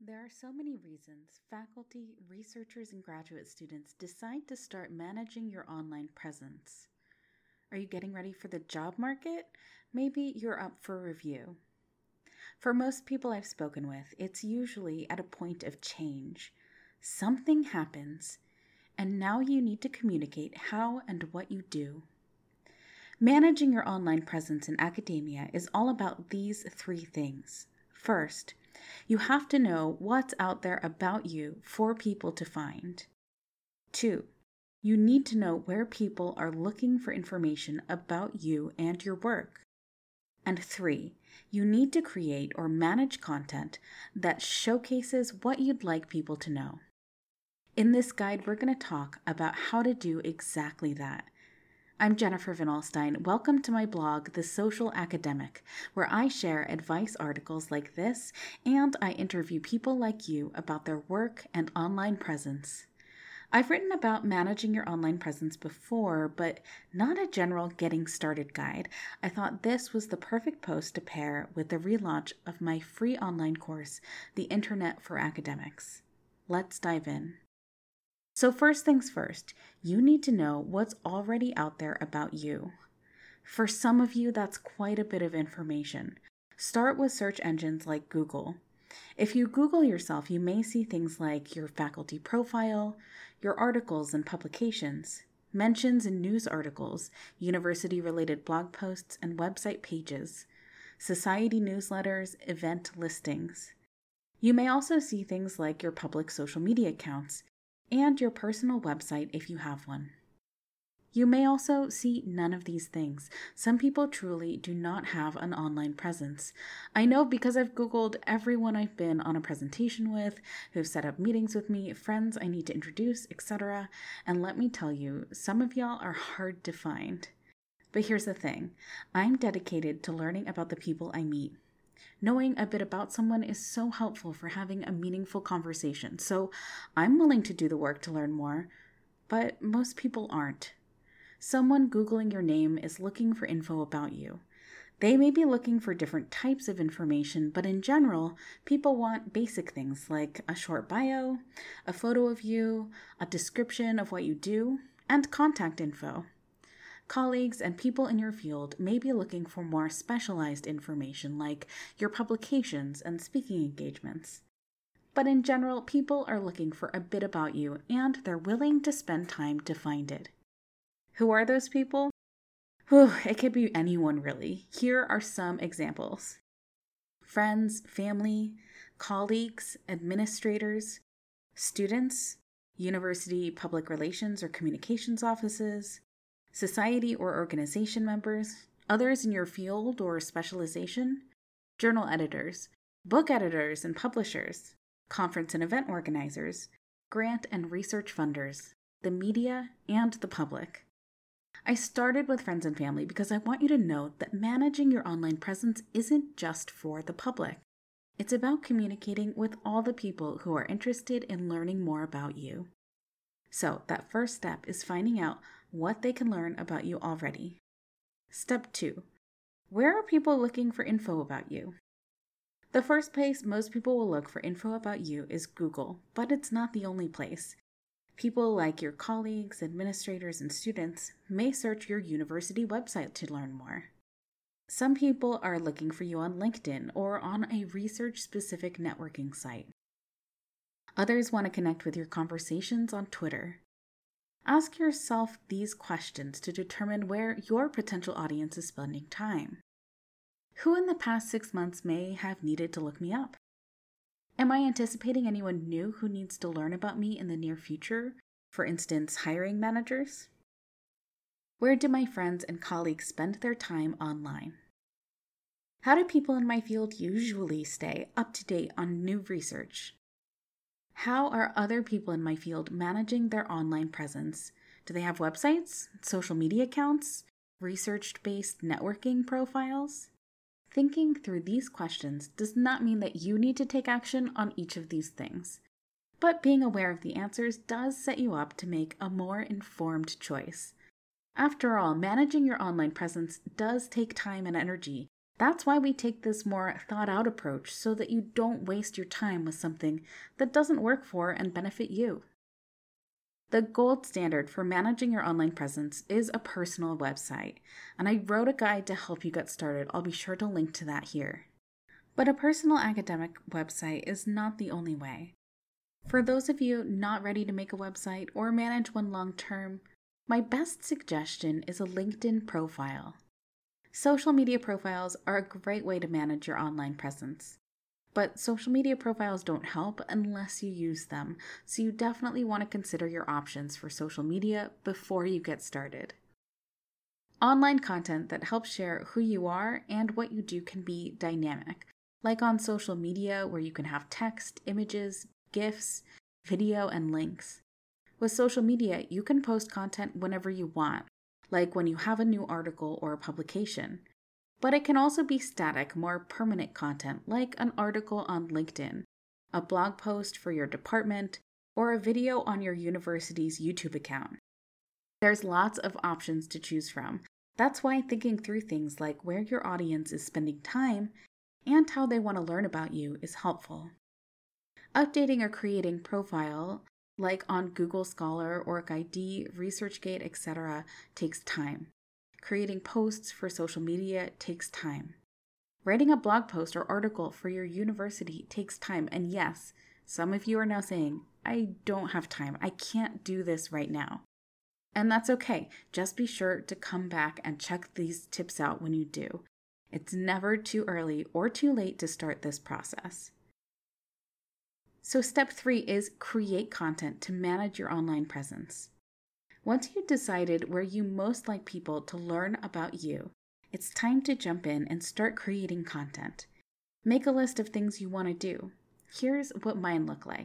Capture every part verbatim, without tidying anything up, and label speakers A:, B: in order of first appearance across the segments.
A: There are so many reasons faculty, researchers, and graduate students decide to start managing your online presence. Are you getting ready for the job market? Maybe you're up for review. For most people I've spoken with, it's usually at a point of change. Something happens, and now you need to communicate how and what you do. Managing your online presence in academia is all about these three things. First, you have to know what's out there about you for people to find. Two, you need to know where people are looking for information about you and your work. And three, you need to create or manage content that showcases what you'd like people to know. In this guide, we're going to talk about how to do exactly that. I'm Jennifer Van Alstyne. Welcome to my blog, The Social Academic, where I share advice articles like this and I interview people like you about their work and online presence. I've written about managing your online presence before, but not a general getting started guide. I thought this was the perfect post to pair with the relaunch of my free online course, The Internet for Academics. Let's dive in. So first things first, you need to know what's already out there about you. For some of you, that's quite a bit of information. Start with search engines like Google. If you Google yourself, you may see things like your faculty profile, your articles and publications, mentions in news articles, university-related blog posts and website pages, society newsletters, event listings. You may also see things like your public social media accounts, and your personal website if you have one. You may also see none of these things. Some people truly do not have an online presence. I know because I've Googled everyone I've been on a presentation with, who've set up meetings with me, friends I need to introduce, et cetera. And let me tell you, some of y'all are hard to find. But here's the thing, I'm dedicated to learning about the people I meet. Knowing a bit about someone is so helpful for having a meaningful conversation, so I'm willing to do the work to learn more, but most people aren't. Someone Googling your name is looking for info about you. They may be looking for different types of information, but in general, people want basic things like a short bio, a photo of you, a description of what you do, and contact info. Colleagues and people in your field may be looking for more specialized information like your publications and speaking engagements. But in general, people are looking for a bit about you and they're willing to spend time to find it. Who are those people? Whew, it could be anyone really. Here are some examples. Friends, family, colleagues, administrators, students, university public relations or communications offices, society or organization members, others in your field or specialization, journal editors, book editors and publishers, conference and event organizers, grant and research funders, the media, and the public. I started with friends and family because I want you to know that managing your online presence isn't just for the public. It's about communicating with all the people who are interested in learning more about you. So that first step is finding out what they can learn about you already. Step two, where are people looking for info about you? The first place most people will look for info about you is Google, but it's not the only place. People like your colleagues, administrators, and students may search your university website to learn more. Some people are looking for you on LinkedIn or on a research-specific networking site. Others want to connect with your conversations on Twitter. Ask yourself these questions to determine where your potential audience is spending time. Who in the past six months may have needed to look me up? Am I anticipating anyone new who needs to learn about me in the near future? For instance, hiring managers? Where do my friends and colleagues spend their time online? How do people in my field usually stay up to date on new research? How are other people in my field managing their online presence? Do they have websites, social media accounts, research-based networking profiles? Thinking through these questions does not mean that you need to take action on each of these things. But being aware of the answers does set you up to make a more informed choice. After all, managing your online presence does take time and energy, That's why we take this more thought out approach so that you don't waste your time with something that doesn't work for and benefit you. The gold standard for managing your online presence is a personal website, and I wrote a guide to help you get started. I'll be sure to link to that here. But a personal academic website is not the only way. For those of you not ready to make a website or manage one long term, my best suggestion is a LinkedIn profile. Social media profiles are a great way to manage your online presence. But social media profiles don't help unless you use them, so you definitely want to consider your options for social media before you get started. Online content that helps share who you are and what you do can be dynamic, like on social media where you can have text, images, GIFs, video, and links. With social media, you can post content whenever you want, like when you have a new article or a publication. But it can also be static, more permanent content, like an article on LinkedIn, a blog post for your department, or a video on your university's YouTube account. There's lots of options to choose from. That's why thinking through things like where your audience is spending time and how they want to learn about you is helpful. Updating or creating profile, like on Google Scholar, OrcID, ResearchGate, et cetera, takes time. Creating posts for social media takes time. Writing a blog post or article for your university takes time. And yes, some of you are now saying, I don't have time. I can't do this right now. And that's okay. Just be sure to come back and check these tips out when you do. It's never too early or too late to start this process. So step three is create content to manage your online presence. Once you've decided where you most like people to learn about you, it's time to jump in and start creating content. Make a list of things you want to do. Here's what mine look like.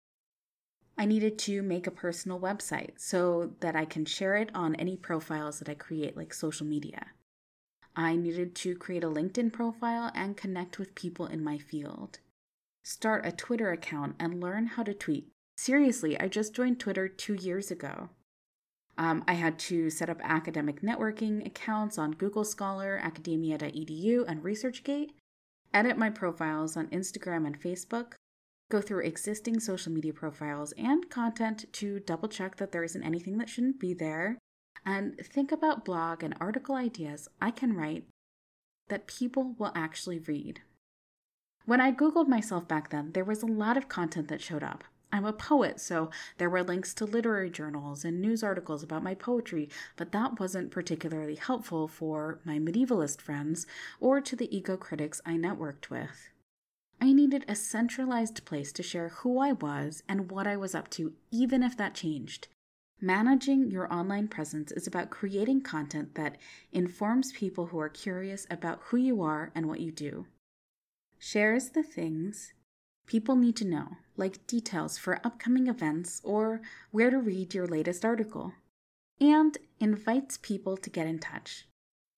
A: I needed to make a personal website so that I can share it on any profiles that I create, like social media. I needed to create a LinkedIn profile and connect with people in my field. Start a Twitter account and learn how to tweet. Seriously, I just joined Twitter two years ago. Um, I had to set up academic networking accounts on Google Scholar, academia dot e d u, and ResearchGate, edit my profiles on Instagram and Facebook, go through existing social media profiles and content to double check that there isn't anything that shouldn't be there, and think about blog and article ideas I can write that people will actually read. When I Googled myself back then, there was a lot of content that showed up. I'm a poet, so there were links to literary journals and news articles about my poetry, but that wasn't particularly helpful for my medievalist friends or to the ego critics I networked with. I needed a centralized place to share who I was and what I was up to, even if that changed. Managing your online presence is about creating content that informs people who are curious about who you are and what you do. Shares the things people need to know, like details for upcoming events or where to read your latest article, and invites people to get in touch.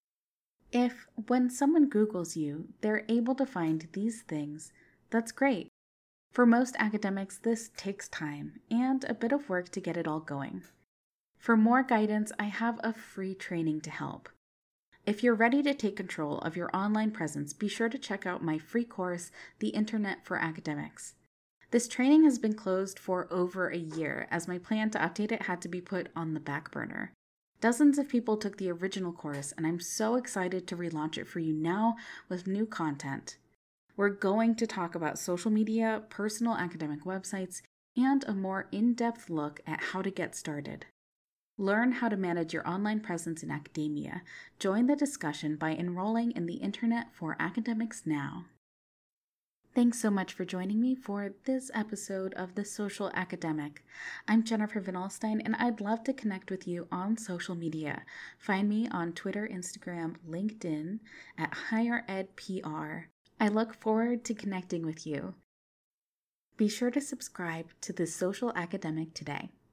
A: If, when someone Googles you, they're able to find these things, that's great. For most academics, this takes time and a bit of work to get it all going. For more guidance, I have a free training to help. If you're ready to take control of your online presence, be sure to check out my free course, The Internet for Academics. This training has been closed for over a year, as my plan to update it had to be put on the back burner. Dozens of people took the original course, and I'm so excited to relaunch it for you now with new content. We're going to talk about social media, personal academic websites, and a more in-depth look at how to get started. Learn how to manage your online presence in academia. Join the discussion by enrolling in the Internet for Academics now. Thanks so much for joining me for this episode of The Social Academic. I'm Jennifer Van Alstyne, and I'd love to connect with you on social media. Find me on Twitter, Instagram, LinkedIn at Higher Ed P R. I look forward to connecting with you. Be sure to subscribe to The Social Academic today.